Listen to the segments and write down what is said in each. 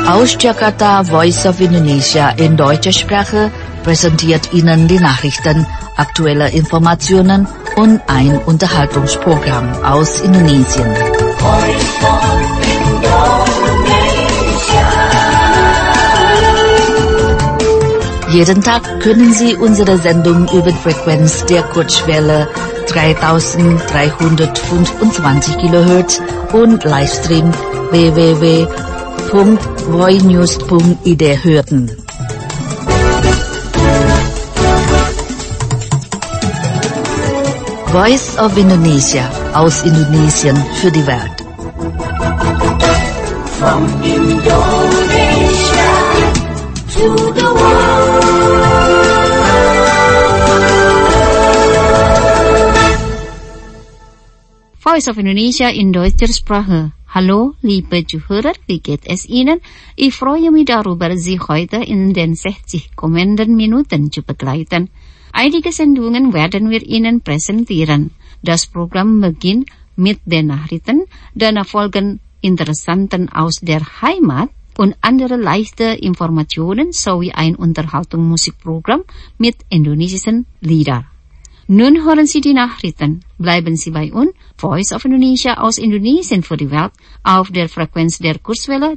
Aus Jakarta, Voice of Indonesia in deutscher Sprache präsentiert Ihnen die Nachrichten, aktuelle Informationen und ein Unterhaltungsprogramm aus Indonesien. Jeden Tag können Sie unsere Sendung über die Frequenz der Kurzwelle 3325 kHz und Livestream www.voinews.id hören. Voice of Indonesia aus Indonesien für die Welt. From Indonesia to the world. Voice of Indonesia in deutscher Sprache. Hallo, liebe Zuhörer, wie geht es Ihnen? Ich freue mich darüber, Sie heute in den 60 kommenden Minuten zu begleiten. Einige Sendungen werden wir Ihnen präsentieren. Das Programm beginnt mit den Nachrichten, danach folgen Interessanten aus der Heimat und andere leichte Informationen sowie ein Unterhaltungsmusikprogramm mit indonesischen Liedern. Nun hören Sie die Nachrichten. Bleiben Sie bei uns, Voice of Indonesia aus Indonesien für die Welt, auf der Frequenz der Kurzwelle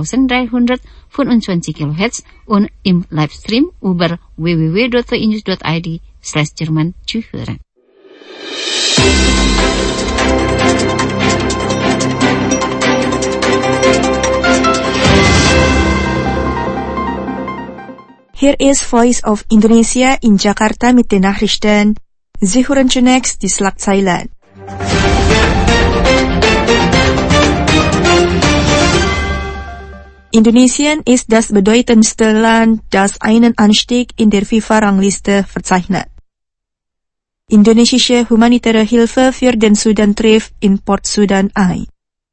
3325 kHz und im Livestream über www.voinews.id/Jerman zu hören. Hier ist Voice of Indonesia in Jakarta mit den Nachrichten. Sie hören zunächst die Schlagzeilen. Indonesien ist das bedeutendste Land, das einen Anstieg in der FIFA-Rangliste verzeichnet. Indonesische humanitäre Hilfe für den Sudan trifft in Port Sudan ein.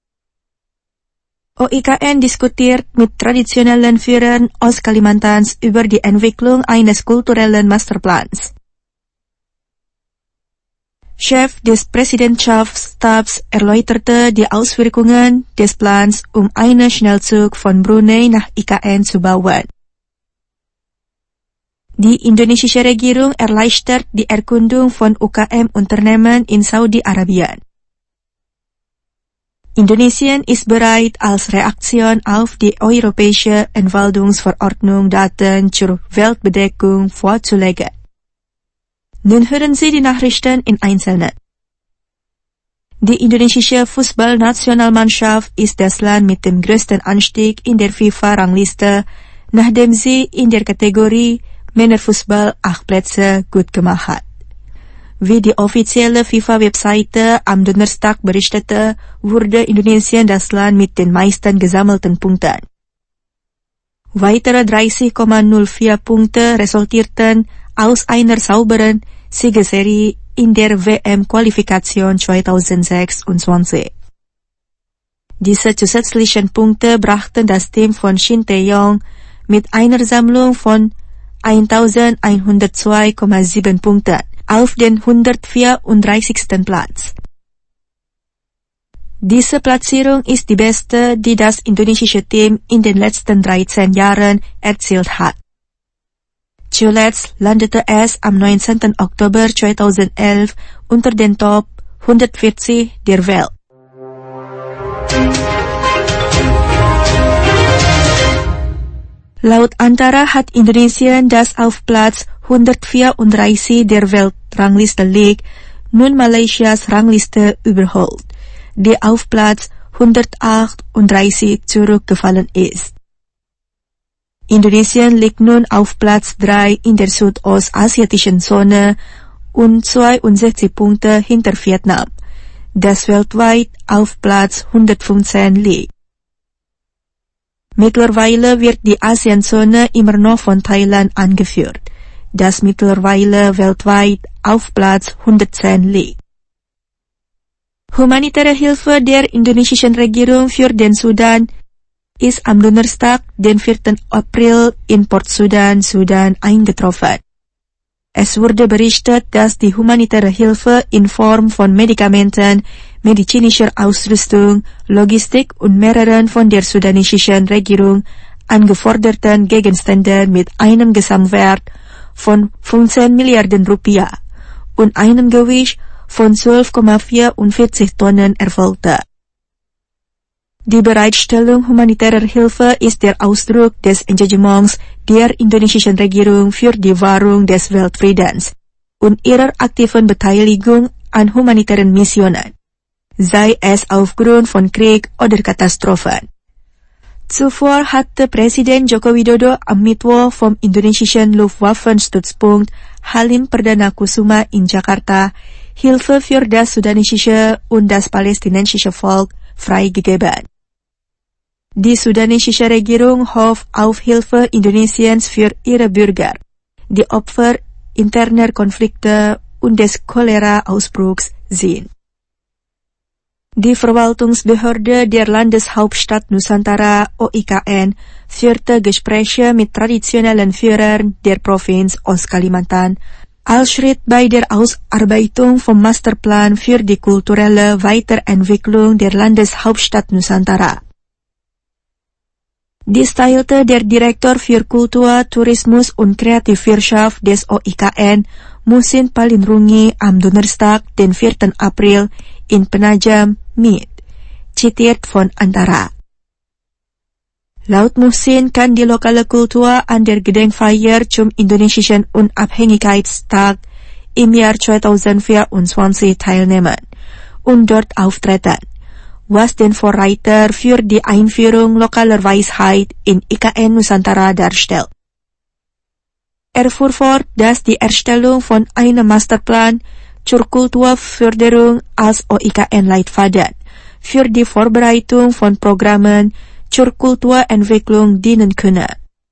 OIKN diskutiert mit traditionellen Führern aus Kalimantan über die Entwicklung eines kulturellen Masterplans. Chef des Präsidentschaftsstabs erläuterte die Auswirkungen des Plans, um einen Schnellzug von Brunei nach IKN zu bauen. Die indonesische Regierung erleichtert die Erkundung von UKM-Unternehmen in Saudi-Arabien. Indonesien ist bereit, als Reaktion auf die europäische Entwaldungsverordnung Daten zur Weltbedeckung vorzulegen. Nun hören Sie die Nachrichten in Einzelnen. Die indonesische Fußballnationalmannschaft ist das Land mit dem größten Anstieg in der FIFA-Rangliste, nachdem sie in der Kategorie Männerfußball 8 Plätze gut gemacht hat. Wie die offizielle FIFA-Webseite am Donnerstag berichtete, wurde Indonesien das Land mit den meisten gesammelten Punkten. Weitere 30,04 Punkte resultierten aus einer sauberen Siegesserie in der WM-Qualifikation 2026. Diese zusätzlichen Punkte brachten das Team von Shin Tae-yong mit einer Sammlung von 1102,7 Punkten auf den 134. Platz. Diese Platzierung ist die beste, die das indonesische Team in den letzten 13 Jahren erzielt hat. Zuletzt landete es am 19. Oktober 2011 unter den Top 140 der Welt. Laut Antara hat Indonesien, das auf Platz 134 der Weltrangliste liegt, nun Malaysias Rangliste überholt, die auf Platz 138 zurückgefallen ist. Indonesien liegt nun auf Platz 3 in der südostasiatischen Zone und 62 Punkte hinter Vietnam, das weltweit auf Platz 115 liegt. Mittlerweile wird die ASEAN-Zone immer noch von Thailand angeführt, das mittlerweile weltweit auf Platz 110 liegt. Humanitäre Hilfe der indonesischen Regierung für den Sudan ist am Donnerstag, den 4. April, in Port Sudan, Sudan eingetroffen. Es wurde berichtet, dass die humanitäre Hilfe in Form von Medikamenten, medizinischer Ausrüstung, Logistik und mehreren von der sudanesischen Regierung angeforderten Gegenstände mit einem Gesamtwert von 15 Milliarden Rupiah und einem Gewicht von 12,44 Tonnen erfolgte. Die Bereitstellung humanitärer Hilfe ist der Ausdruck des Engagements der indonesischen Regierung für die Wahrung des Weltfriedens und ihrer aktiven Beteiligung an humanitären Missionen, sei es aufgrund von Krieg oder Katastrophen. Zuvor hatte Präsident Joko Widodo am Mittwoch vom indonesischen Luftwaffenstützpunkt Halim Perdana Kusuma in Jakarta Hilfe für das sudanesische und das palästinensische Volk freigegeben. Die sudanesische Regierung hofft auf Hilfe Indonesiens für ihre Bürger, die Opfer interner Konflikte und des Cholera-Ausbruchs sind. Die Verwaltungsbehörde der Landeshauptstadt Nusantara OIKN führte Gespräche mit traditionellen Führern der Provinz Ostkalimantan als Schritt bei der Ausarbeitung vom Masterplan für die kulturelle Weiterentwicklung der Landeshauptstadt Nusantara. Dies teilte der Direktor für Kultur, Tourismus und Kreativwirtschaft des OIKN, Muhsin Palinrungi, am Donnerstag, den 4. April, in Penajam mit, zitiert von Antara. Laut Muhsin kann die lokale Kultur an der Gedenkfeier zum indonesischen Unabhängigkeitstag im Jahr 2024 teilnehmen und dort auftreten, was den Vorreiter für die Einführung lokaler Weisheit in IKN Nusantara darstellt. Er fuhr fort, dass die Erstellung von einem Masterplan zur Kulturförderung als OIKN-Leitfaden für die Vorbereitung von Programmen zur Kulturentwicklung dienen könne.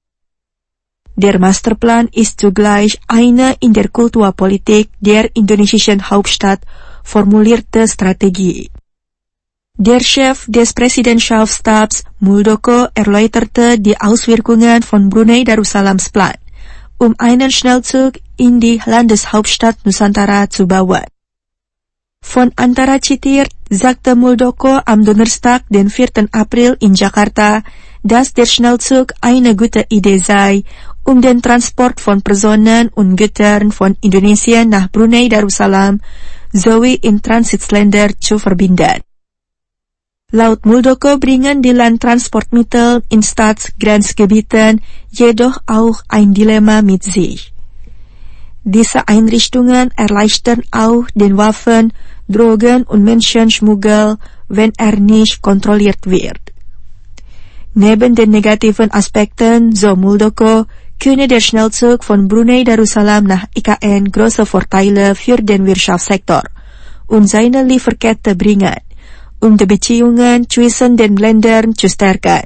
Der Masterplan ist zugleich eine in der Kulturpolitik der indonesischen Hauptstadt formulierte Strategie. Der Chef des Präsidentschaftsstabs Muldoko erläuterte die Auswirkungen von Brunei Darussalams Plan, um einen Schnellzug in die Landeshauptstadt Nusantara zu bauen. Von Antara zitiert sagte Muldoko am Donnerstag, den 4. April in Jakarta, dass der Schnellzug eine gute Idee sei, um den Transport von Personen und Gütern von Indonesien nach Brunei Darussalam sowie in Transitländer zu verbinden. Laut Muldoko bringen die Landtransportmittel in Staatsgrenzgebieten jedoch auch ein Dilemma mit sich. Diese Einrichtungen erleichtern auch den Waffen-, Drogen- und Menschenschmuggel, wenn er nicht kontrolliert wird. Neben den negativen Aspekten, so Muldoko, könne der Schnellzug von Brunei Darussalam nach IKN große Vorteile für den Wirtschaftssektor und seine Lieferkette bringen, um die Beziehungen zwischen den Ländern zu stärken.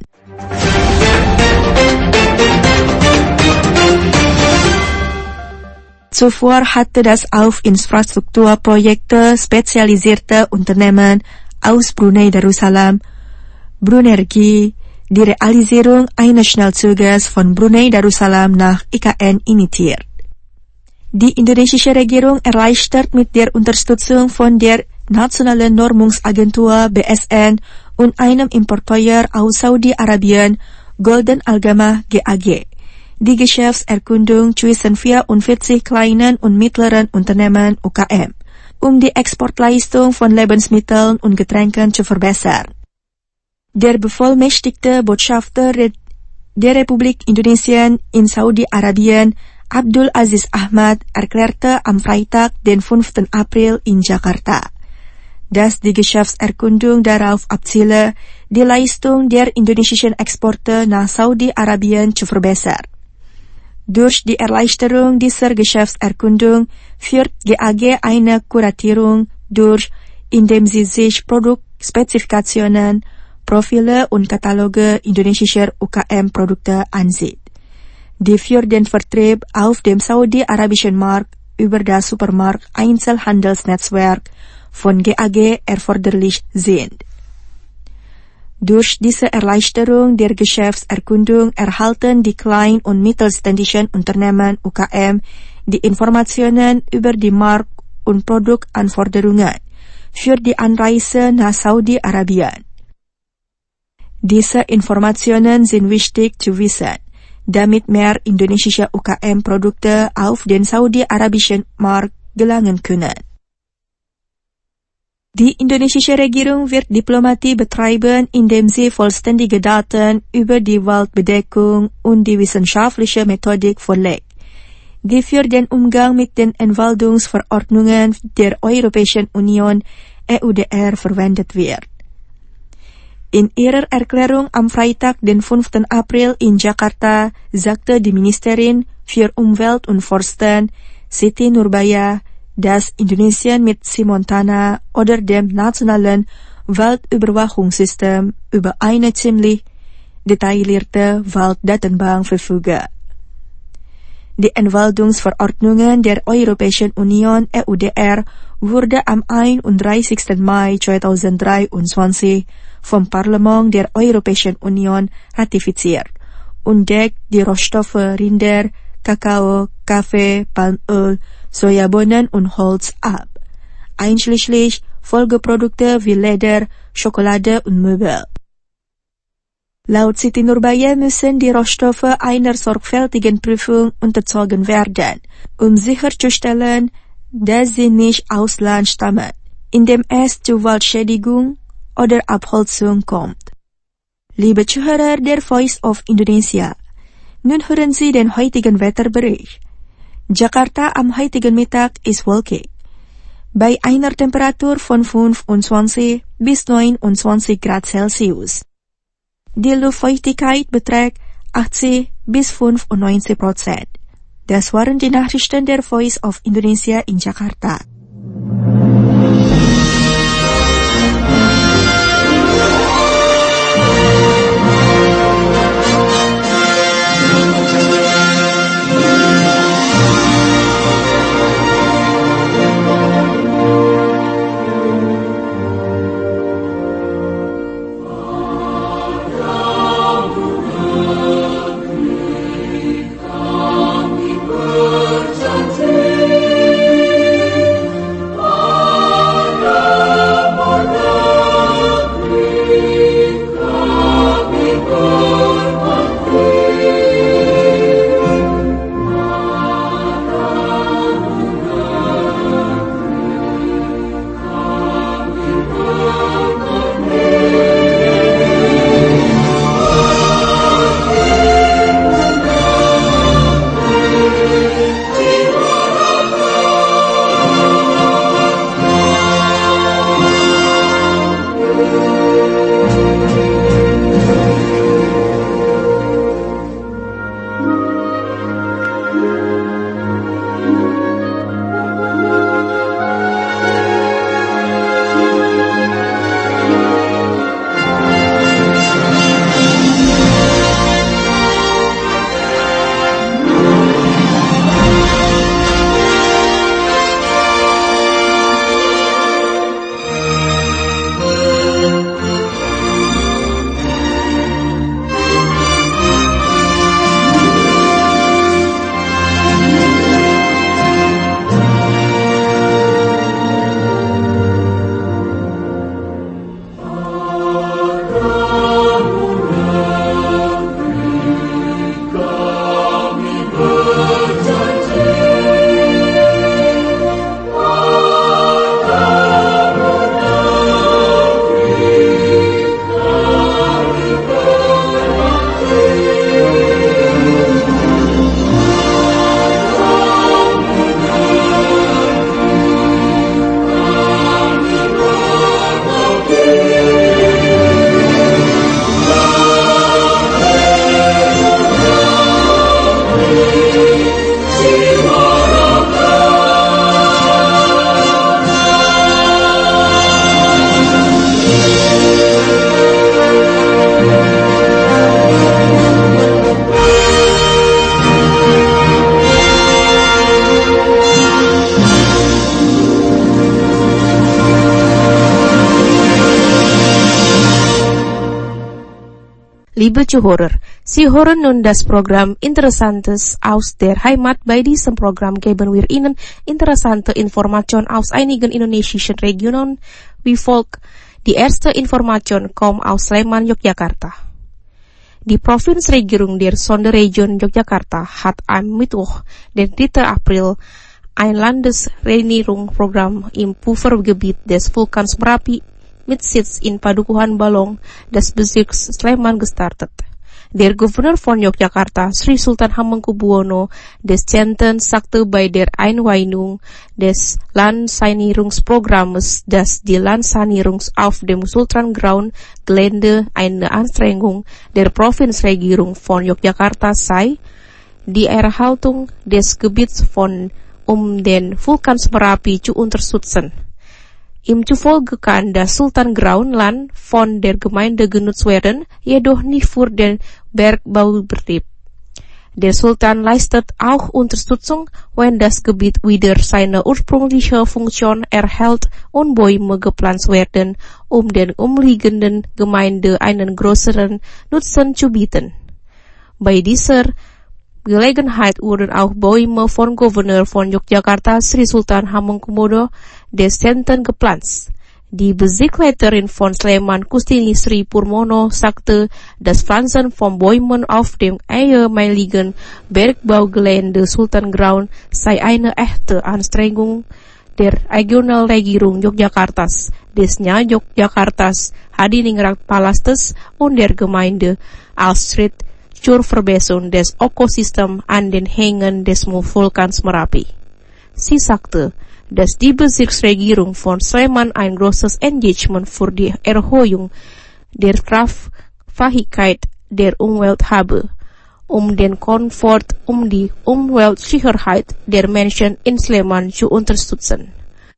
Zuvor hatte das auf Infrastrukturprojekte spezialisierte Unternehmen aus Brunei Darussalam, Brunergie, die Realisierung eines Schnellzuges von Brunei Darussalam nach IKN initiiert. Die indonesische Regierung erleichtert mit der Unterstützung von der Nationalen Normungsagentur BSN und einem Importeur aus Saudi-Arabien, Golden Algama GAG, die Geschäftserkundung zwischen 44 kleinen und mittleren Unternehmen UKM, um die Exportleistung von Lebensmitteln und Getränken zu verbessern. Der bevollmächtigte Botschafter der Republik Indonesien in Saudi-Arabien, Abdul Aziz Ahmad, erklärte am Freitag, den 5. April in Jakarta, dass die Geschäftserkundung darauf abziele, die Leistung der indonesischen Exporte nach Saudi-Arabien zu verbessern. Durch die Erleichterung dieser Geschäftserkundung führt GAG eine Kuratierung durch, indem sie sich Produktspezifikationen, Profile und Kataloge indonesischer UKM-Produkte ansieht, die für den Vertrieb auf dem saudi-arabischen Markt über das Supermarkt-Einzelhandelsnetzwerk von GAG erforderlich sind. Durch diese Erleichterung der Geschäftserkundung erhalten die klein- und mittelständischen Unternehmen UKM die Informationen über die Markt- und Produktanforderungen für die Anreise nach Saudi-Arabien. Diese Informationen sind wichtig zu wissen, damit mehr indonesische UKM-Produkte auf den saudi-arabischen Markt gelangen können. Die indonesische Regierung wird Diplomatie betreiben, indem sie vollständige Daten über die Waldbedeckung und die wissenschaftliche Methodik vorlegt, die für den Umgang mit den Entwaldungsverordnungen der Europäischen Union EUDR verwendet wird. In ihrer Erklärung am Freitag, den 5. April in Jakarta, sagte die Ministerin für Umwelt und Forsten, Siti Nurbaya, dass Indonesien mit Simontana oder dem nationalen Waldüberwachungssystem über eine ziemlich detaillierte Walddatenbank verfüge. Die Entwaldungsverordnungen der Europäischen Union EUDR wurde am 31. Mai 2023 vom Parlament der Europäischen Union ratifiziert und deckt die Rohstoffe Rinder, Kakao, Kaffee, Palmöl, Sojabohnen und Holz ab, einschließlich Folgeprodukte wie Leder, Schokolade und Möbel. Laut Siti Nurbaya müssen die Rohstoffe einer sorgfältigen Prüfung unterzogen werden, um sicherzustellen, dass sie nicht aus Land stammen, indem es zu Waldschädigung oder Abholzung kommt. Liebe Zuhörer der Voice of Indonesia, nun hören Sie den heutigen Wetterbericht. Jakarta am heutigen Mittag ist wolkig. Bei einer Temperatur von 25 bis 29 Grad Celsius. Die Luftfeuchtigkeit beträgt 80 bis 95%. Das waren die Nachrichten der Voice of Indonesia in Jakarta. Liebe Zuhörer, Sie hören nun das Programm Interessantes aus der Heimat. Bei diesem Programm geben wir Ihnen interessante Informationen aus einigen indonesischen Regionen wie Volk, Die erste Information kommt aus Sleman, Yogyakarta. Die Provinz Regierung der Sonderregion Yogyakarta hat am Mittwoch, den 3. April, ein Landesregierungsprogramm im Puffergebiet des Vulkans Merapi mit Sitz in Padukuhan Balong des Bezirks Sleman gestartet. Der Gouverneur von Yogyakarta, Sri Sultan Hamengkubuwono des X. sagte bei der Einweihung des Landsanierungsprogramms, dass die Landsanierung auf dem Sultangrauen Gelände eine Anstrengung der Provinzregierung von Yogyakarta sei, die Erhaltung des Gebiets um den Vulkan Merapi zu unterstützen. Ihm zufolge kann das Sultangrauen-Land von der Gemeinde genutzt werden, jedoch nicht für den Bergbaubetrieb. Der Sultan leistet auch Unterstützung, wenn das Gebiet wieder seine ursprüngliche Funktion erhält und Bäume gepflanzt werden, um den umliegenden Gemeinden einen größeren Nutzen zu bieten. Bei dieser Gelegenheit wurden auch Bäume von Gouverneur von Yogyakarta, Sri Sultan Hamengkubuwono des X. gepflanzt. Die Bezirksleiterin von Sleman, Kustini Sri Purmono, sagte, das Pflanzen von Bäumen auf dem ehemaligen Bergbaugelände Sultangrauen sei eine echte Anstrengung der Regionalregierung Yogyakartas, des Yogyakartas, Hadiningrat Palastes und der Gemeinde als Schritt zur Verbesserung des Ökosystems an den Hängen des Vulkans Merapi. Sie sagte, dass die Bezirksregierung von Sleman ein großes Engagement für die Erhöhung der Tragfähigkeit der Umwelt habe, um den Komfort und die Umweltsicherheit der Menschen in Sleman zu unterstützen.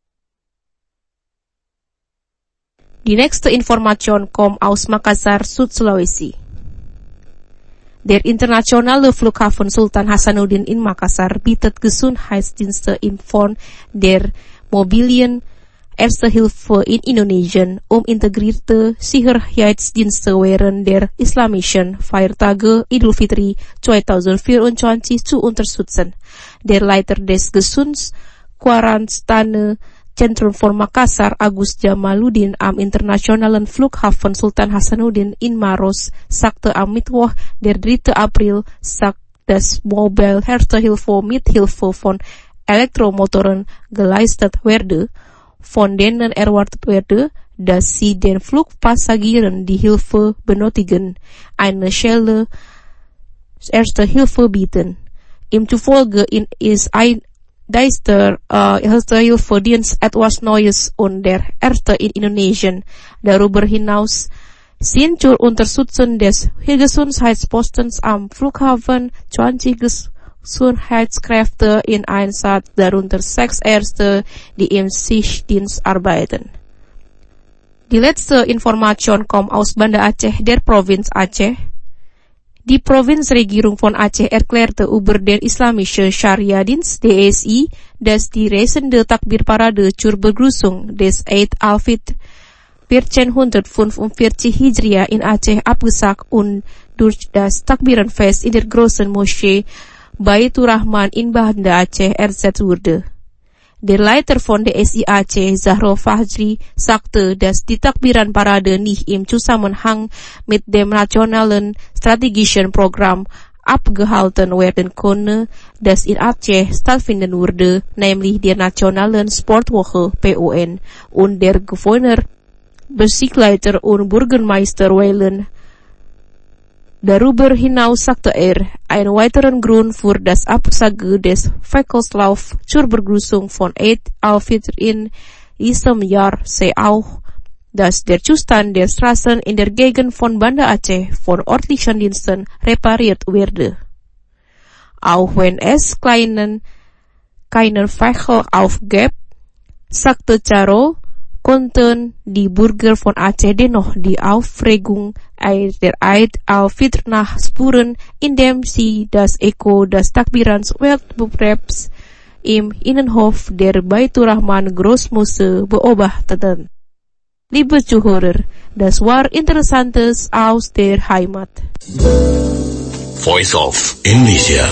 Die nächste Information kommt aus Makassar, Südsulawesi. Der internationale Flughafen Sultan Hasanuddin in Makassar bietet Gesundheitsdienste in Form der mobilen Erste Hilfe in Indonesien, um integrierte Sicherheitsdienste während der islamischen Feiertage Idul Fitri 2024 zu unterstützen. Der Leiter des Gesundheitsquarantäne Zentrum von Makassar, Agus Jamaluddin, am internationalen Flughafen Sultan Hasanuddin in Maros, sagte am Mittwoch, der 3. April, dass Mobile Erste Hilfe mit Hilfe von Elektromotoren geleistet werde, von denen erwartet werde, dass sie den Flugpassagieren die Hilfe benötigen, eine schnelle Erste Hilfe bieten. Ihm zufolge ist der Erste Hilfe-Dienst etwas Neues und der erste in Indonesien. Darüber hinaus sind zur Unterstützung des Gesundheitspostens am Flughafen 20 Gesundheitskräfte in Einsatz, darunter 6 Ärzte, die im Schichtdienst arbeiten. Die letzte Information kommt aus Banda Aceh, der Provinz Aceh. Die Provinzregierung von Aceh erklärte über den islamischen Scharia-Dienst DSI, dass die reisende Takbirparade zur Begrüßung des Eid al-Fitr 1445 Hijriah in Aceh abgesagt und durch das Takbirenfest in der großen Moschee Baitur Rahman in Banda Aceh ersetzt wurde. Der Leiter von DSI Aceh, Zahro Fahri, sagte, dass die Takbiranparade nicht im Zusammenhang mit dem nationalen strategischen Programm abgehalten werden konnte, das in Aceh stattfinden würde, nämlich der Nationalen Sportwoche PON, und der Gouverneur, Bezirksleiter und Bürgermeister wählen. Darüber hinaus sagte ein weiteren Grund für das Absage des Verkehrslaufs zur Begrüßung von Eid al-Fitr in diesem Jahr sei auch, dass der Zustand der Straßen in der Gegend von Banda Aceh von örtlichen Diensten repariert werde. Auch wenn es keinen Verkehr gab, sagte Charo, konnten die Bürger von Aceh dennoch die Aufregung der Eid al-Fitr nachspüren, indem sie das Echo des Takbirans-Wettbewerbs im Innenhof der Baitur Rahman Großmose beobachteten. Liebe Zuhörer, das war Interessantes aus der Heimat. Voice of Indonesia.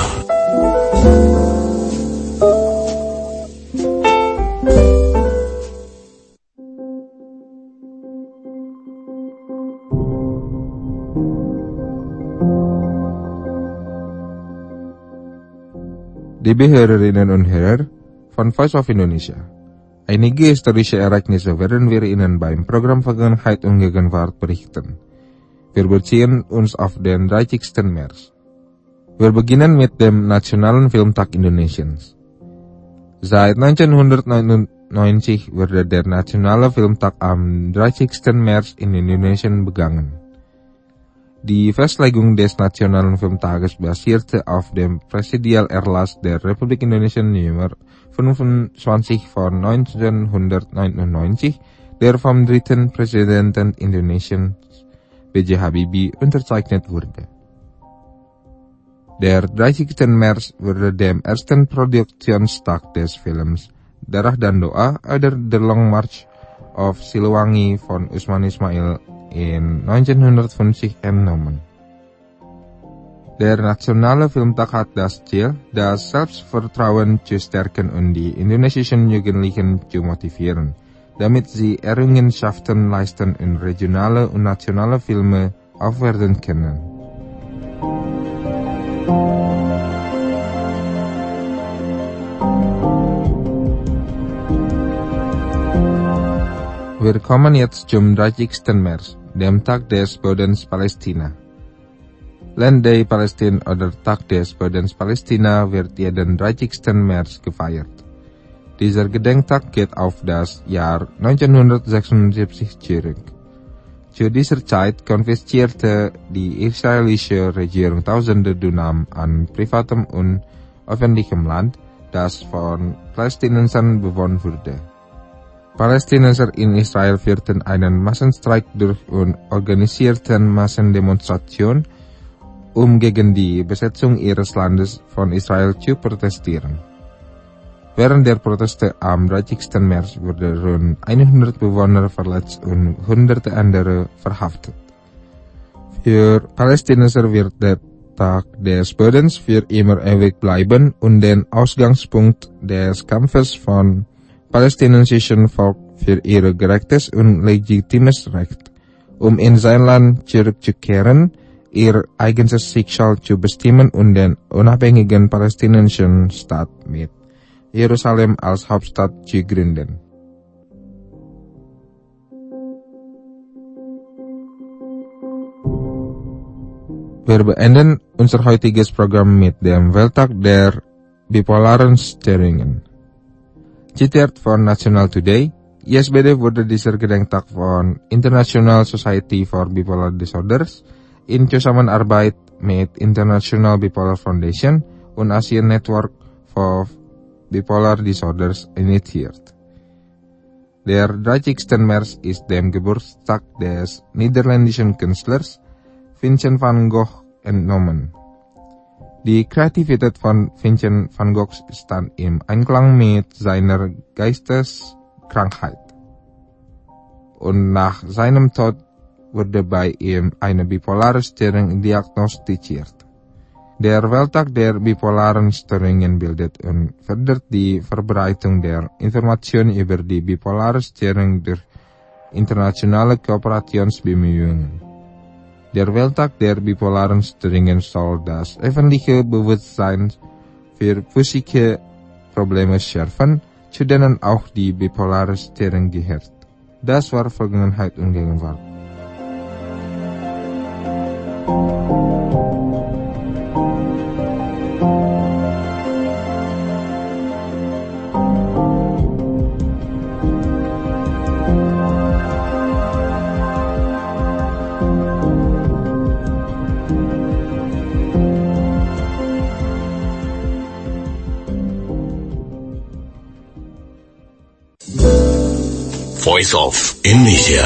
Liebe Hörerinnen und Hörer von Voice of Indonesia. Einige historische Ereignisse werden wir Ihnen beim Programm Vergangenheit und Gegenwart berichten. Wir beziehen uns auf den 30. März. Wir beginnen mit dem Nationalen Filmtag Indonesiens. Seit 1999 wurde der Nationale Filmtag am 30. März in Indonesien begangen. Die Festlegung des Nationalen Filmtages basierte auf dem Präsidialerlass der Republik Indonesia Nummer 25 von 1999, der vom dritten Präsidenten Indonesiens B.J. Habibie unterzeichnet wurde. Der 30. März wurde dem ersten Produktionstag des Films Darah dan Doa oder The Long March of Siliwangi von Usman Ismail in 1950 entnommen. Der Nationale Filmtag hat das Ziel, das Selbstvertrauen zu stärken und die indonesischen Jugendlichen zu motivieren, damit sie Errungenschaften leisten und regionale und nationale Filme aufwerten können. Wir kommen jetzt zum 30. März, dem Tag des Bodens Palästina. Land Day Palästina oder Tag des Bodens Palästina wird jeden 30. März gefeiert. Dieser Gedenktag geht auf das Jahr 1976 zurück. Zu dieser Zeit konfiszierte die israelische Regierung tausende Dünum an privatem und öffentlichem Land, das von Palästinensern bewohnt wurde. Palästinenser in Israel führten einen Massenstreik durch und organisierten Massendemonstrationen, um gegen die Besetzung ihres Landes von Israel zu protestieren. Während der Proteste am 30. März wurden rund 100 Bewohner verletzt und hunderte andere verhaftet. Für Palästinenser wird der Tag des Bodens für immer ewig bleiben und den Ausgangspunkt des Kampfes von palästinensischen Volk für ihr gerechtes und legitimes Recht, um in sein Land zurückzukehren, ihr eigenes Schicksal zu bestimmen und den unabhängigen palästinensischen Staat mit Jerusalem als Hauptstadt zu gründen. Wir beenden unser heutiges Programm mit dem Welttag der bipolaren Störungen. Zitiert von National Today, ISBD wurde dieser Gedenktag von International Society for Bipolar Disorders in Zusammenarbeit mit International Bipolar Foundation und Asian Network for Bipolar Disorders initiiert. Der 30. März ist dem Geburtstag des niederländischen Künstlers Vincent van Gogh entnommen. Die Kreativität von Vincent van Gogh stand im Einklang mit seiner Geisteskrankheit. Und nach seinem Tod wurde bei ihm eine bipolare Störung diagnostiziert. Der Welttag der bipolaren Störungen bildet und fördert die Verbreitung der Informationen über die bipolare Störung durch internationale Kooperationsbemühungen. Der Welttag der bipolaren Störungen soll das öffentliche Bewusstsein für psychische Probleme schärfen, zu denen auch die bipolare Störung gehört. Das war Vergangenheit und Gegenwart. Voice of Indonesia.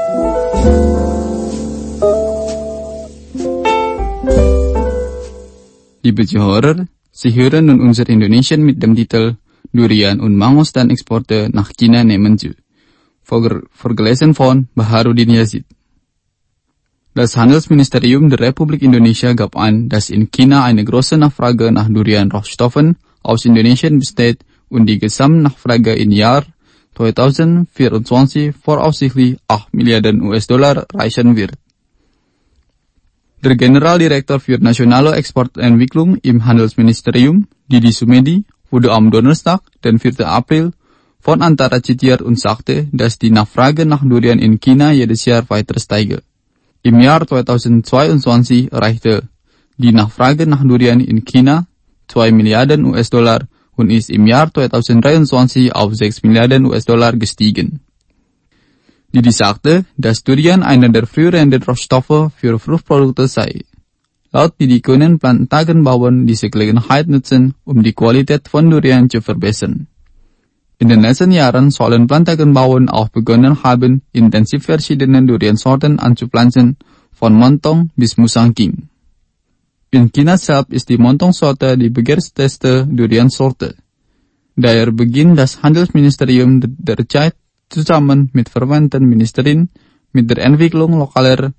Liebe Zuhörer, Sie hören nun unser Indonesian mit dem Titel Durian und Mangostan-Exporte nach China nehmen zu. Vorgelesen von Baharudin Yazid. Das Handelsministerium der Republik Indonesia gab an, dass in China eine große Nachfrage nach Durian-Rohstoffen aus Indonesien besteht und die Gesamtnachfrage im Jahr 2024 voraussichtlich 8 Milliarden US-Dollar reichen wird. Der Generaldirektor für nationale Exportentwicklung im Handelsministerium, Didi Sumedi wurde am Donnerstag, den 4. April, von Antara zitiert und sagte, dass die Nachfrage nach Durian in China jedes Jahr weiter steige. Im Jahr 2022 erreichte die Nachfrage nach Durian in China 2 Milliarden US-Dollar und ist im Jahr 2023 auf 6 Milliarden US-Dollar gestiegen. Didi sagte, dass Durian einer der führenden Rohstoffe für Fruchtprodukte sei. Laut Didi können Plantagenbauern diese Gelegenheit nutzen, um die Qualität von Durian zu verbessern. In den letzten Jahren sollen Plantagenbauern auch begonnen haben, intensiv verschiedene Duriansorten anzupflanzen, von Montong bis Musangking. In China selbst ist die Montong-Sorte die begehrteste Duriansorte. Daher beginnt das Handelsministerium derzeit zusammen mit verwandten Ministerien mit der Entwicklung lokaler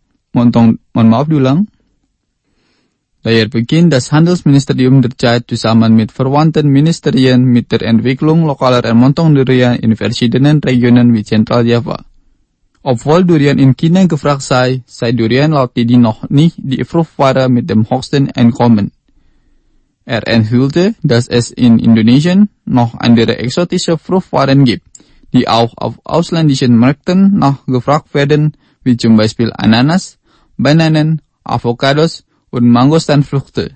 Daher beginnt das Handelsministerium derzeit zusammen mit verwandten Ministerien mit der Entwicklung lokaler Montong-Durian in verschiedenen Regionen wie Zentraljava. Obwohl Durian in China gefragt sei Durian laut Didi noch nicht die Fruchtware mit dem höchsten Einkommen. Er enthüllte, dass es in Indonesien noch andere exotische Fruchtwaren gibt, die auch auf ausländischen Märkten nachgefragt werden, wie zum Beispiel Ananas, Bananen, Avocados und Mangostanfrüchte.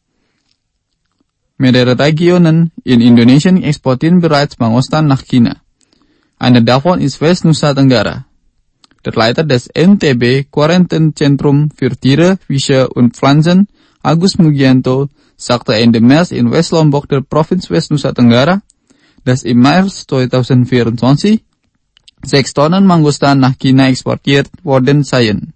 Mehrere Regionen in Indonesien exportieren bereits Mangostan nach China. Eine davon ist West Nusa Tenggara. Der Leiter des NTB Quarantänezentrum für Tiere, Fische und Pflanzen, Agus Mugianto, sagte Ende März in West Lombok der Provinz West Nusa Tenggara, dass im März 2024 6 Tonnen Mangostan nach China exportiert worden seien.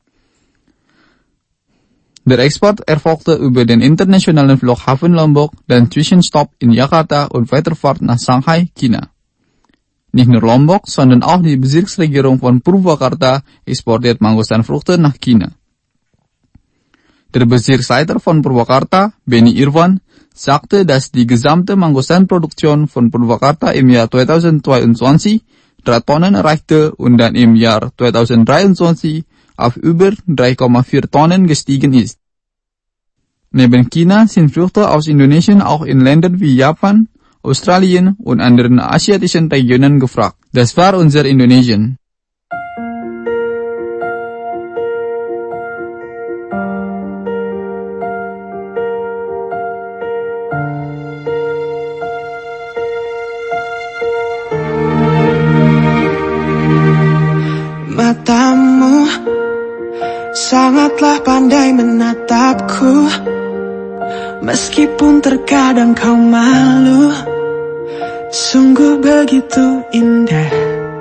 Der Export erfolgte über den internationalen Flughafen Lombok dan Zwischenstopp in Jakarta und Weiterfahrt nach Shanghai, China. Nicht nur Lombok, sondern auch die Bezirksregierung von Purwakarta exportiert Mangostanfrüchte nach China. Der Bezirksleiter von Purwakarta, Beni Irwan, sagte, dass die gesamte Mangostanproduktion von Purwakarta im Jahr 2022 3 Tonnen erreichte und dann im Jahr 2023 auf über 3,4 Tonnen gestiegen ist. Neben China sind Früchte aus Indonesien auch in Ländern wie Japan, Australien und anderen asiatischen Regionen gefragt. Das war unser Indonesien. Matamu sangatlah pandai menatapku, meskipun terkadang kau malu, sungguh begitu indah.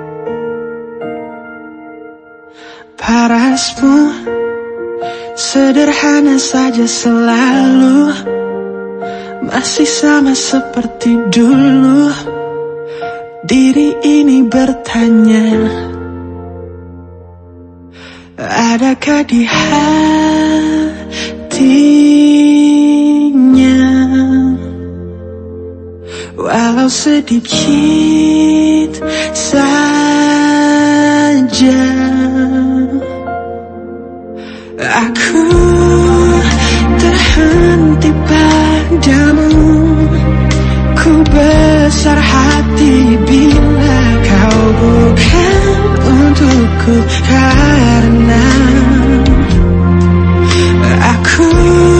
Parasmu sederhana saja selalu, masih sama seperti dulu. Diri ini bertanya, adakah di hatinya walau sedikit saja? Aku terhenti padamu, ku besar hati bila kau bukan untukku, karena aku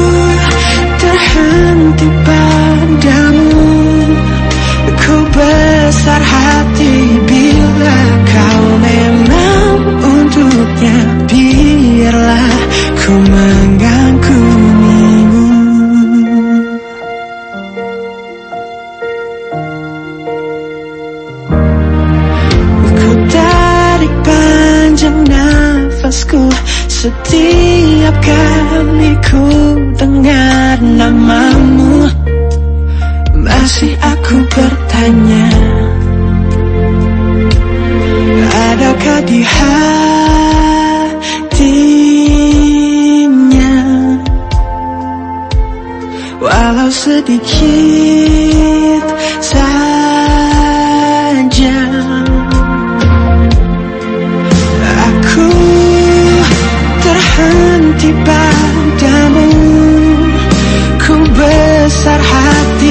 terhenti padamu, ku besar hati bila kau memang untuknya. Biarlah ku mengagumi. Ku tarik panjang nafasku setiap kali ku dengar namamu. Masih aku bertanya, adakah di hatinya walau sedikit saja? Aku terhenti padamu, ku besar hati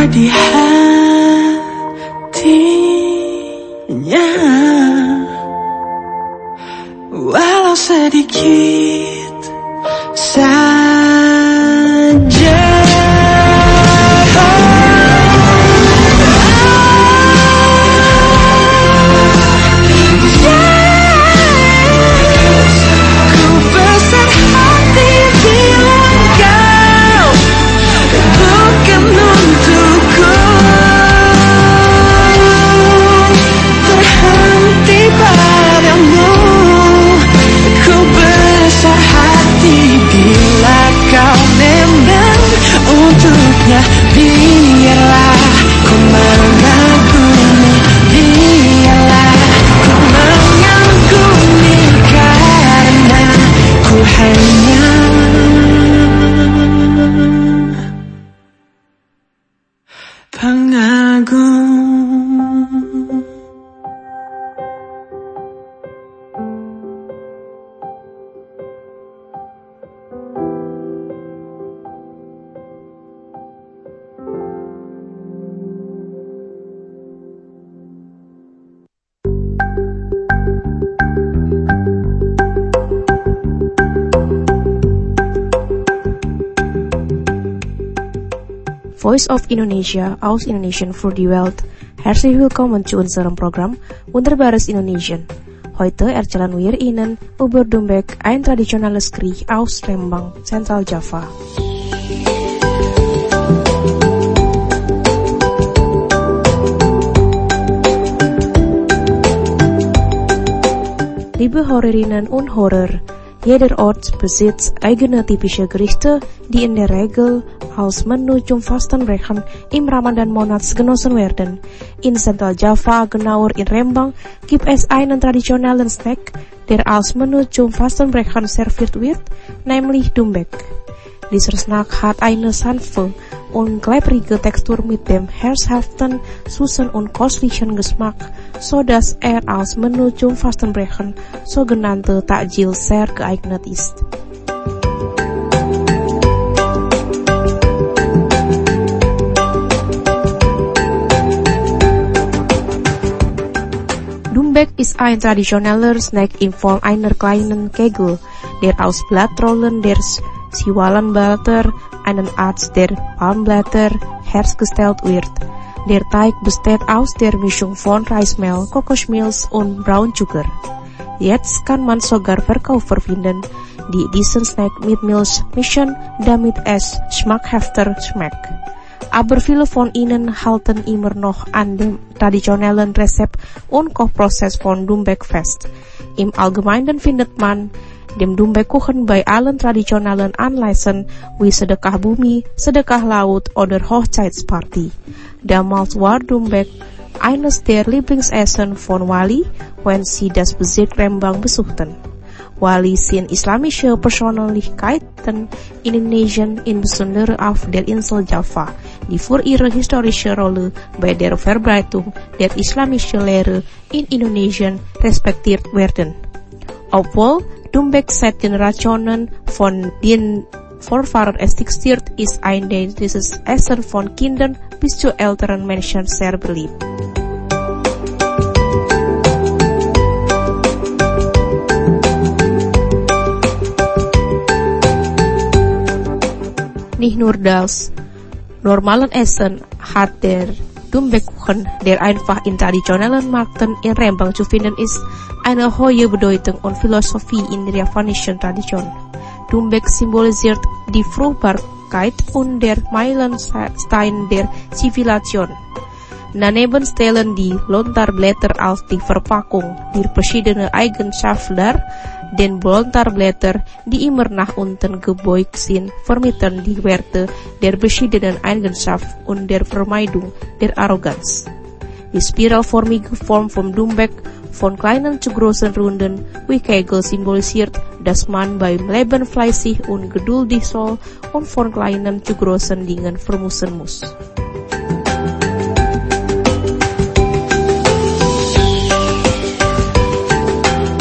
di hatinya, walau sedikit saja. Biarlah ku mengagumi, biarlah ku mengagumi, karena ku hanya pengagum. Voice of Indonesia, aus Indonesian für die Welt. Herzlich willkommen zu unserem Programm Wunderbares Indonesian. Heute erzählen wir Ihnen über Dumbek, ein traditionelles Krieg aus Rembang, Zentral Java. Liebe Hörerinnen und Hörer, jeder Ort besitzt eigene typische Gerichte, die in der Regel als Menu zum Fastenbrechen im Ramadan-Monat genossen werden. In Zentral Java, genauer in Rembang, gibt es einen traditionellen Snack, der als Menu zum Fastenbrechen serviert wird, nämlich Dumbek. Dieser Snack hat eine sanfte und klebrige Textur mit dem herzhaften, süßen und kostlichen Geschmack, so dass er als Menu zum Fastenbrechen, sogenannte Takjil, sehr geeignet ist. Dumbek ist ein traditioneller Snack in Form einer kleinen Kegel, der aus Blattrollen der Siwalanblätter, einen Art der Palmblätter, hergestellt wird. Der Teig besteht aus der Mischung von Reismehl, Kokosmilch und Braunzucker. Jetzt kann man sogar Verkäufer finden, die diesen Snack mit Milch mischen, damit es schmackhafter schmeckt. Aber viele von ihnen halten immer noch an dem traditionellen Rezept und Kochprozess von Dumbek fest. Im Allgemeinen findet man dem Dumbekkuchen bei allen traditionellen Anlässen wie Sedekah Bumi, Sedekah Laut oder Hochzeitsparty. Damals war Dumbek eines der Lieblingsessen von Wali, wenn sie das Bezirk Rembang besuchten. Wali sind islamische Persönlichkeiten in Indonesien, insbesondere auf der Insel Java, die für ihre historische Rolle bei der Verbreitung der islamischen Lehre in Indonesien respektiert werden. Obwohl Dumbek seit Generationen von den Vorfahren existiert, ist ein dieses Essen von Kindern bis zu älteren Menschen sehr beliebt. Nicht nur das normalen Essen hat der Dumbekkuchen, der einfach in traditionellen Märkten in Rembang zu finden ist, eine hohe Bedeutung und Philosophie in der javanischen Tradition. Dumbek symbolisiert die Fruchtbarkeit und der Meilenstein der Zivilisation. Daneben stellen die Lontarblätter als die Verpackung die verschiedenen Eigenschaften dar. Den Lontarblätter, die immer nach unten gebeugt sind, vermitteln die Werte der verschiedenen Eigenschaften und der Vermeidung der Arroganz. Die spiralförmige Form von Dumbek, von kleinen zu großen Runden wie Kegel, symbolisiert, dass man beim Leben fleißig und geduldig soll und von kleinen zu großen Dingen vermuten muss.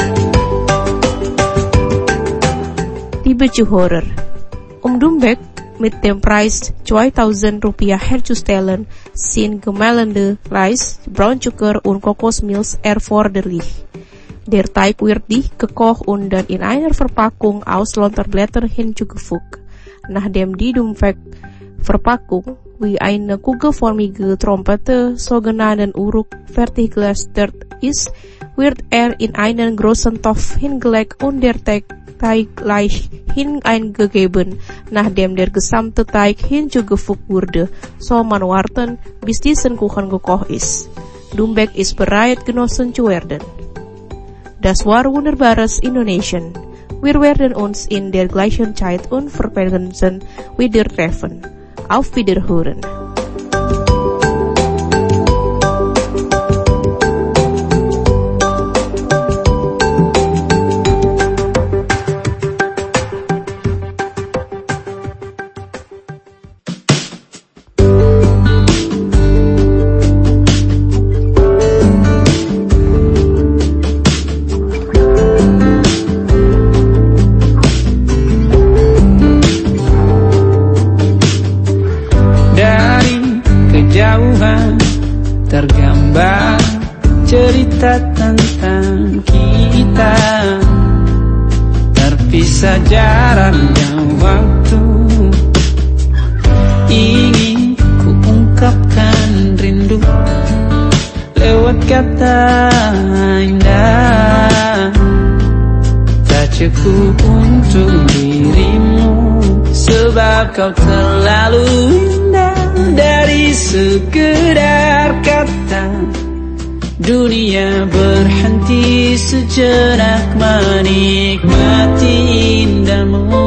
Liebe Zuhörer, Dumbek mit dem Preis 2.000 Rupiah herzustellen, sind gemalende Reis, Braunzucker und Kokosmilch erforderlich. Der Teig wird dicht gekocht und dann in einer Verpackung aus Lauterblätter hinzugefügt. Nachdem die Verpackung wie eine kugelförmige Trompete, sogenannten Uruk, fertig gelastert ist, wird in einen großen Topf hingelegt und der Teig gleich hineingegeben. Nachdem der gesamte Teig hinzugefügt wurde, soll man warten, bis diesen Kuchen gekocht ist. Dumbek ist bereit, genossen zu werden. Das war wunderbares Indonesien. Wir werden uns in der gleichen Zeit und Frequenzen wieder treffen. Auf Wiederhören. Tergambar cerita tentang kita, terpisah jaraknya waktu. Ingin ku ungkapkan rindu lewat kata indah, tak cukup untuk dirimu, sebab kau terlalu indah. Dari sekedar kata, dunia berhenti sejenak menikmati indahmu.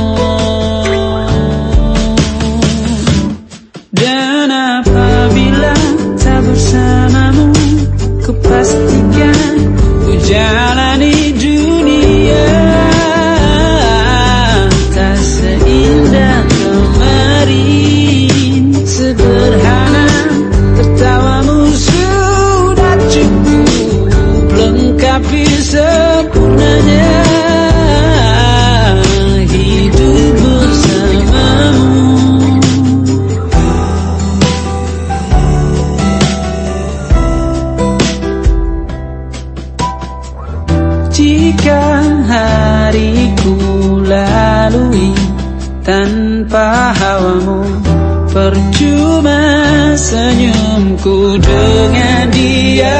Dan apabila tak bersamamu, ku pastikan ku jalani dunia tak seindah kemarin. Sederhana, tertawamu sudah cukup lengkapi sempurnanya hidup bersamamu. Jika hariku lalui tanpa hawamu, percuma senyumku dengan dia.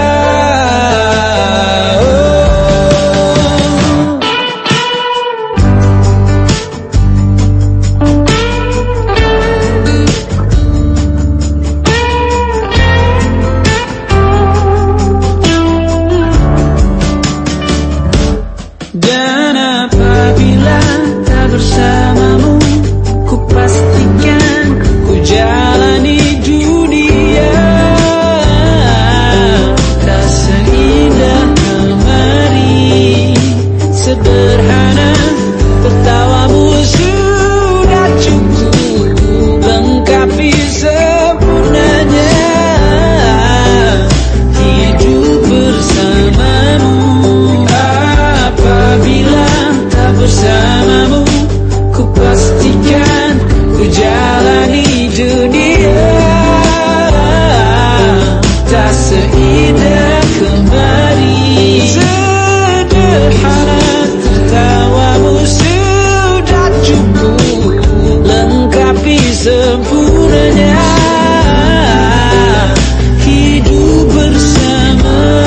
Dan apabila tak bersamamu, ku pastikan ku jalani dunia tak seindah kemarin. Sederhana, tertawamu sudah cukup lengkapi sempurnanya hidup bersamamu. Apabila tak bersamamu, ku pastikan ku jalani dunia tak seindah kemarin. Sederhana, tertawamu sudah cukup lengkapi sempurnanya hidup bersamamu.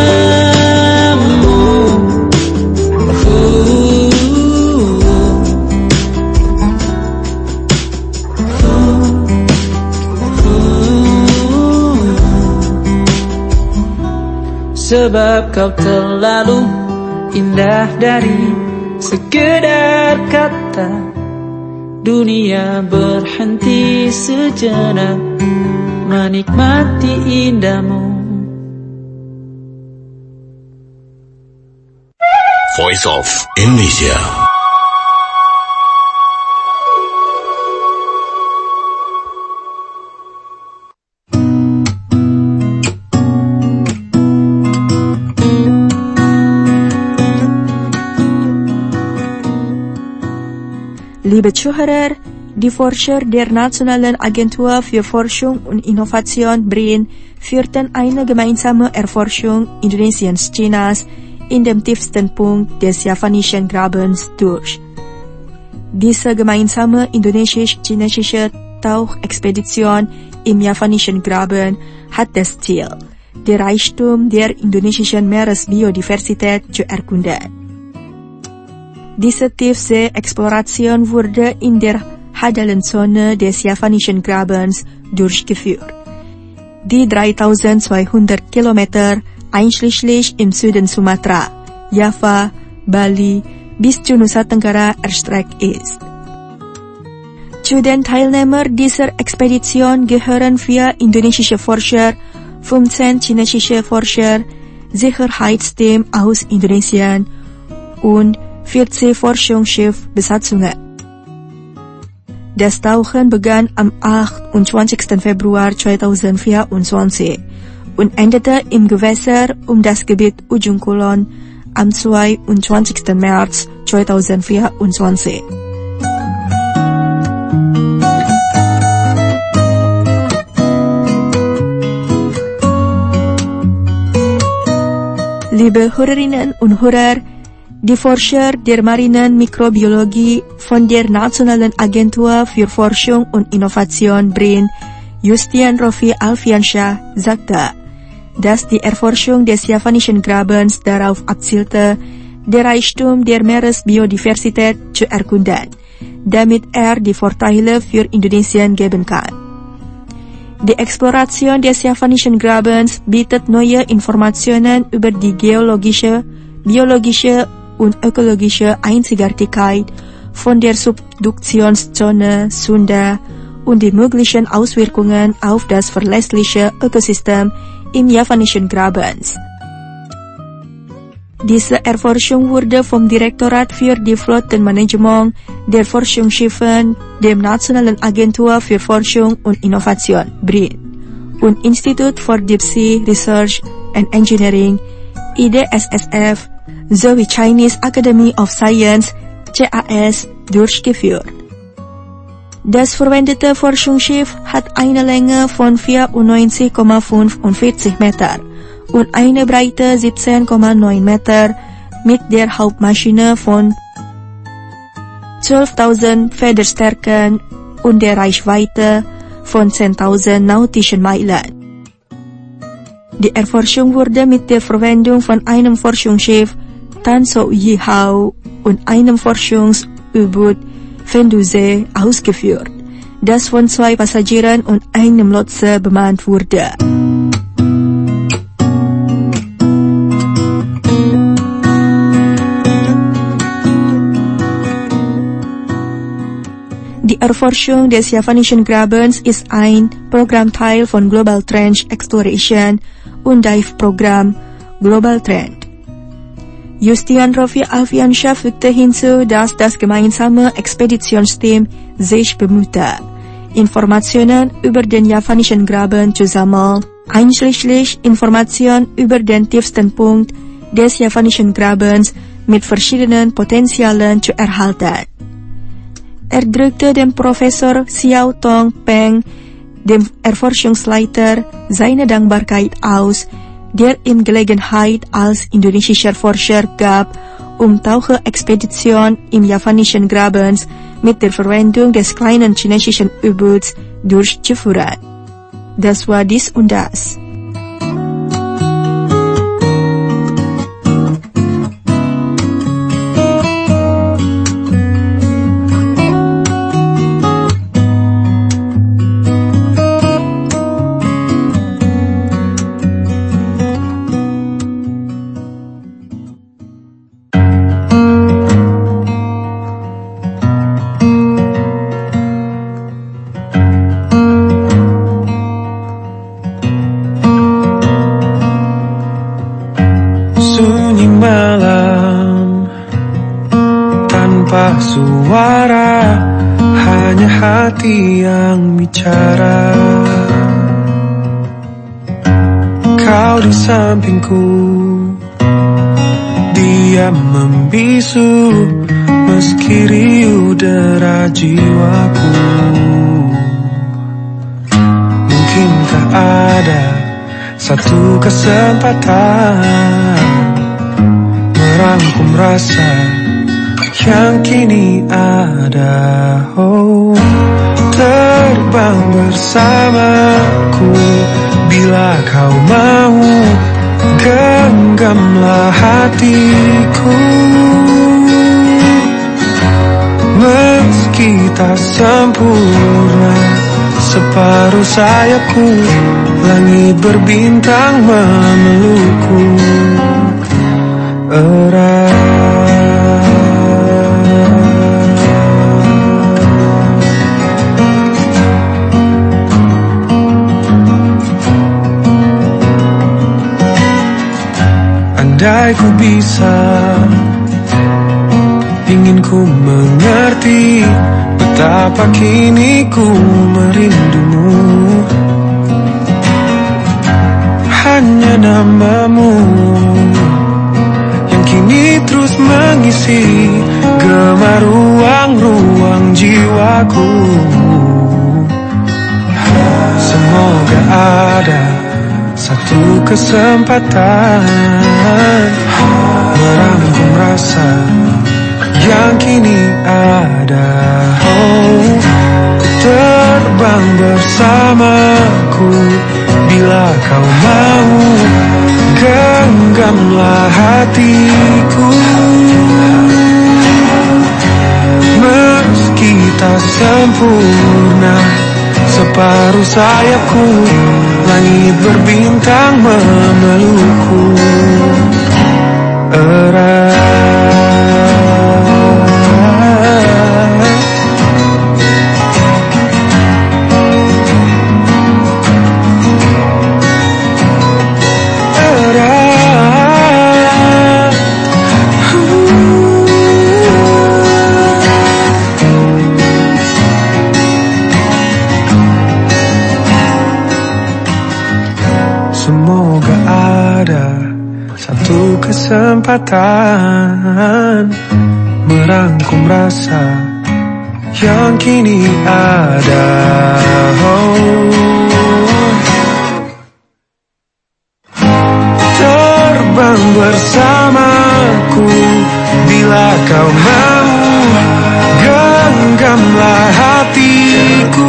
Sebab kau terlalu indah dari sekedar kata, dunia berhenti sejenak menikmati indahmu. Voice of Indonesia. Liebe Zuhörer, Die Forscher der Nationalen Agentur für Forschung und Innovation BRIN führten eine gemeinsame Erforschung Indonesiens-Chinas in dem tiefsten Punkt des javanischen Grabens durch. Diese gemeinsame indonesisch-chinesische Tauchexpedition im javanischen Graben hat das Ziel, den Reichtum der indonesischen Meeresbiodiversität zu erkunden. Diese Tiefsee-Exploration wurde in der Hadalenzone des javanischen Grabens durchgeführt. Die 3200 Kilometer einschließlich im Süden Sumatra, Java, Bali bis zu Nusa Tenggara erstreckt ist. Zu den Teilnehmern dieser Expedition gehören 4 indonesische Forscher, 15 chinesische Forscher, Sicherheitsteam aus Indonesien und 40 Forschungsschiffbesatzungen. Das Tauchen begann am 28. Februar 2024 und endete im Gewässer um das Gebiet Ujung Kulon am 22. März 2024. Liebe Hörerinnen und Hörer, die Forscher der marinen Mikrobiologie von der Nationalen Agentur für Forschung und Innovation BRIN, Justian Rofi Alfiansyah, sagte, dass die Erforschung des javanischen Grabens darauf abzielte, den Reichtum der Meeresbiodiversität zu erkunden, damit die Vorteile für Indonesien geben kann. Die Exploration des javanischen Grabens bietet neue Informationen über die geologische, biologische und ökologische Einzigartigkeit von der Subduktionszone Sunda und die möglichen Auswirkungen auf das verlässliche Ökosystem im javanischen Grabens. Diese Erforschung wurde vom Direktorat für die Flottenmanagement der Forschungsschiffe, dem Nationalen Agentur für Forschung und Innovation BRIN und Institute for Deep Sea Research and Engineering IDSSF sowie Chinese Academy of Science CAS durchgeführt. Das verwendete Forschungsschiff hat eine Länge von 94,45 Meter und eine Breite 17,9 Meter mit der Hauptmaschine von 12.000 Federstärken und der Reichweite von 10.000 nautischen Meilen. Die Erforschung wurde mit der Verwendung von einem Forschungsschiff Tan So Yi Hao und einem Forschungs-U-Boot Fenduze ausgeführt, das von 2 Passagieren und einem Lotse bemannt wurde. Die Erforschung des javanischen Grabens ist ein Programmteil von Global Trench Exploration und Dive-Programm Global Trend. Justian Rofi Alfiansyah fügte hinzu, dass das gemeinsame Expeditionsteam sich bemühte, Informationen über den javanischen Graben zu sammeln, einschließlich Informationen über den tiefsten Punkt des javanischen Grabens mit verschiedenen Potenzialen zu erhalten. Er drückte dem Professor Xiao Tong Peng, dem Erforschungsleiter, seine Dankbarkeit aus, der ihm Gelegenheit als indonesischer Forscher gab, Taucherexpedition im javanischen Grabens mit der Verwendung des kleinen chinesischen U-Boots durchzuführen. Das war dies und das. Suara hanya hati yang bicara. Kau di sampingku, di dia membisu meski riuh dera jiwaku. Mungkinkah ada satu kesempatan merangkum rasa yang kini ada. Oh, terbang bersamaku bila kau mau, genggamlah hatiku. Meski tak sempurna separuh sayapku, langit berbintang memelukku erat. Andai ku bisa, ingin ku mengerti betapa kini ku merindumu. Hanya namamu yang kini terus mengisi gemar ruang-ruang jiwaku. Semoga ada satu kesempatan merangkum rasa yang kini ada. Oh, terbang bersamaku bila kau mau, genggamlah hatiku. Meski tak sempurna separuh sayapku, langit berbintang memelukku erat. Semoga ada satu kesempatan merangkum rasa yang kini ada. Oh, terbang bersamaku bila kau mau, genggamlah hatiku.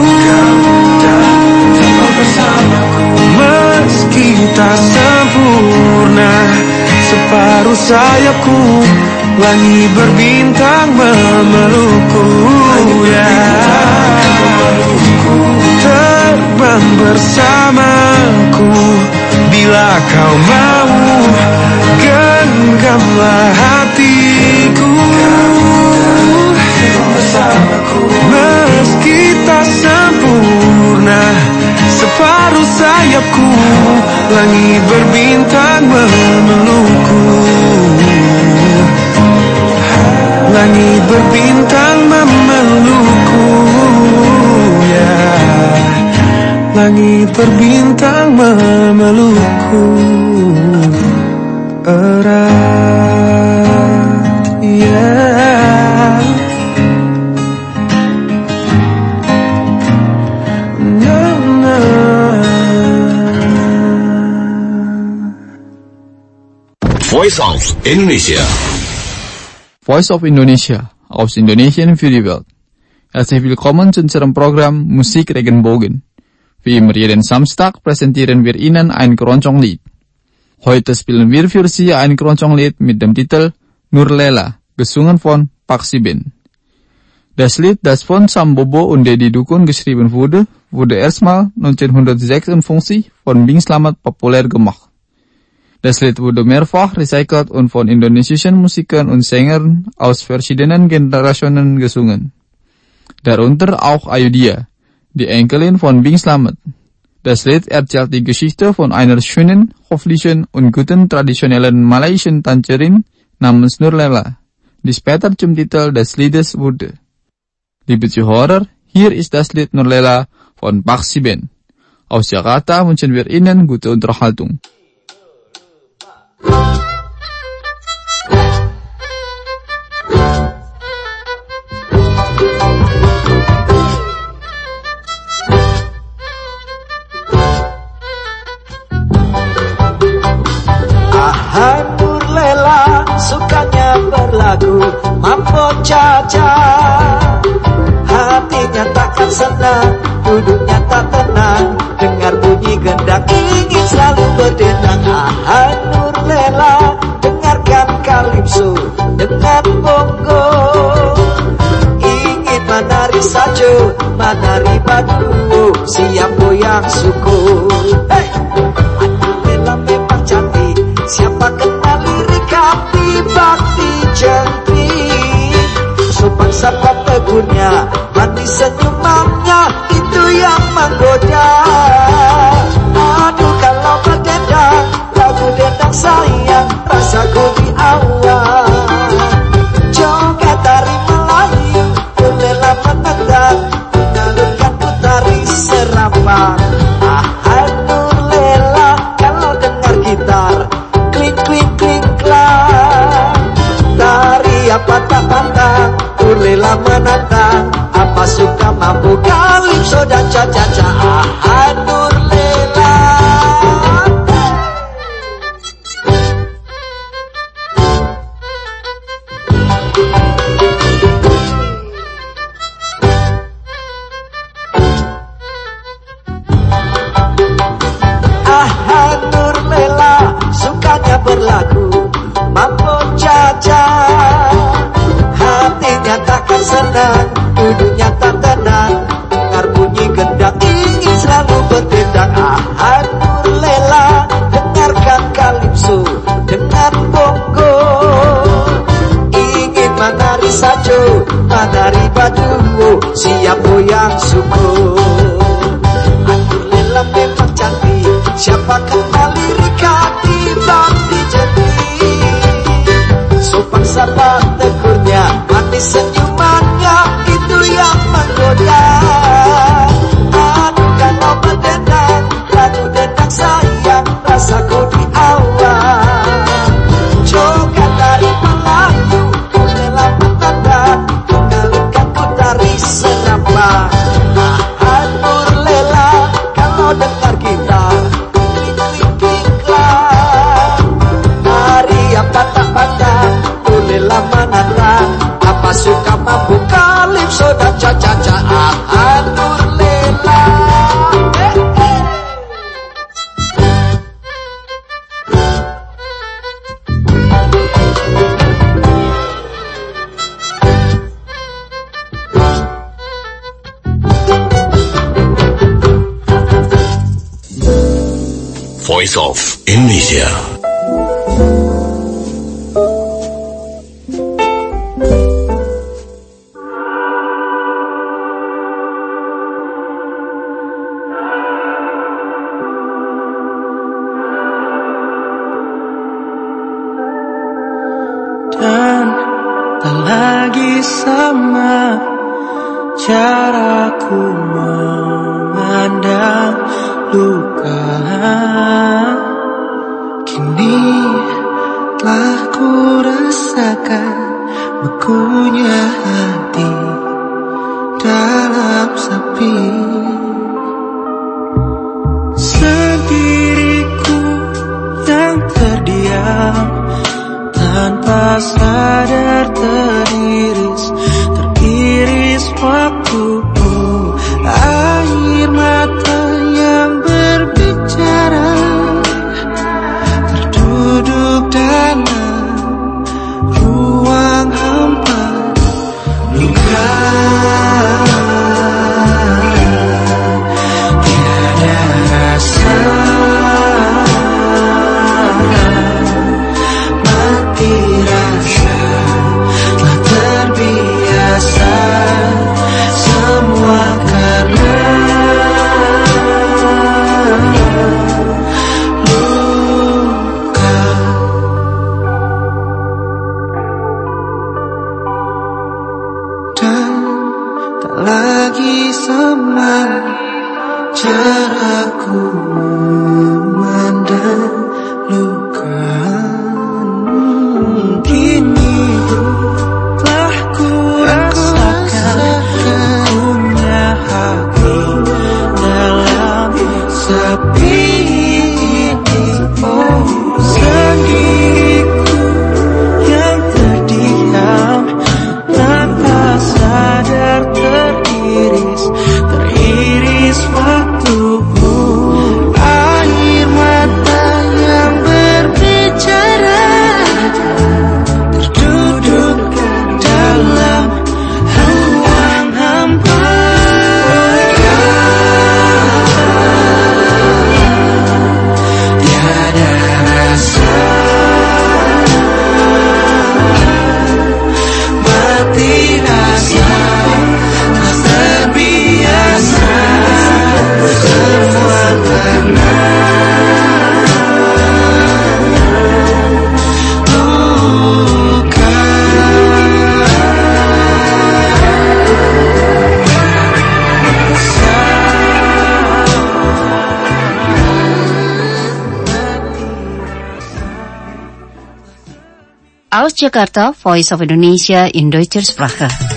Meski tak sempurna separuh sayapku, langit berbintang memelukku. Terbang bersamaku bila kau mau, genggamlah hatiku. Meski tak sempurna separuh sayapku, langit berbintang memelukku. Langit berbintang memelukku, ya. Langit berbintang memelukku erat, ya. Voice of Indonesia. Voice of Indonesia aus Indonesien für die Welt. Herzlich willkommen zu unserem Programm Musik Regenbogen. Wie immer jeden Samstag präsentieren wir Ihnen ein Keroncong-Lied. Heute spielen wir für Sie ein Keroncong-Lied mit dem Titel Nur Lela, gesungen von Pak Siben. Das Lied, das von Sam Bobo und Dedi Dukun geschrieben wurde, wurde erstmal 1956 von Bing Slamet populär gemacht. Das Lied wurde mehrfach recycelt und von indonesischen Musikern und Sängern aus verschiedenen Generationen gesungen. Darunter auch Ayudhya, die Enkelin von Bing Slamet. Das Lied erzählt die Geschichte von einer schönen, höflichen und guten traditionellen malaysischen Tänzerin namens Nur Lela, die später zum Titel des Liedes wurde. Liebe Zuhörer, hier ist das Lied Nur Lela von Pak Siben. Aus Jakarta wünschen wir Ihnen gute Unterhaltung. caca. Hatinya takkan senang, duduknya tak tenang, dengar bunyi gendang ingin selalu berdendang. Nur Lela, dengarkan kalipso dengan bongo, ingin menari sajo, menari badu, siap goyang suku. Hey! Nur Lela memang cantik, siapa kenal lirik hati bakti cantik. Sopan sapa tegurnya, manis senyumannya, itu yang menggoda. Aduh kalau berdendang, lagu dendang sayang, rasaku di awal. Joget tari Melayu, Nur Lela menendang, mengalunkan putari serapang. Nur Lela kalau dengar gitar, kling kling kling klang. Tari apa tak pandang, Nur Lela menantang, apa suka mampu kalipso dan caca-caca. Nur Lela. Nur Lela sukanya berlagu mampu caca. Hatinya takkan senang, duduknya tak tenang, dengar bunyi gendang ingin selalu berdendang. Nur Lela, dengarkan kalipso dengan bongo, ingin menari sajo, menari badu, siap goyang suku. Nur Lela memang cantik, siapa kenal lirik hati bakti cantik. Sopan sapa tegurnya, manis senyumannya, itu yang menggoda. Aduh kalau berdendang, lagu dendang sayang, rasaku di awal. Joget tari Melayu, Nur Lela menendang, mengalunkan putari serapang. Nur Lela kalau dengar gitar, kling kling kling klang. Tari apa tak pandang, Nur Lela menantang, apa suka mampu kalipso dan caca-caca. Nur Lela. Voice of Indonesia. Dan tak lagi sama caraku memandang luka. Kini telah ku rasakan bekunya hati dalam sepi. Sendiriku yang terdiam, tanpa sadar teriris waktuku. Air mata yang berbicara terduduk dalam ruang hampa. Luka tiada rasa, mati rasa, telah terbiasa. Semua karena luka. Dan tak lagi sama caraku memandang luka. Kini telah ku rasakan bekunya hati dalam sepi ini. Oh, sendiriku yang terdiam, Aus Jakarta, Voice of Indonesia in Deutscher Sprache.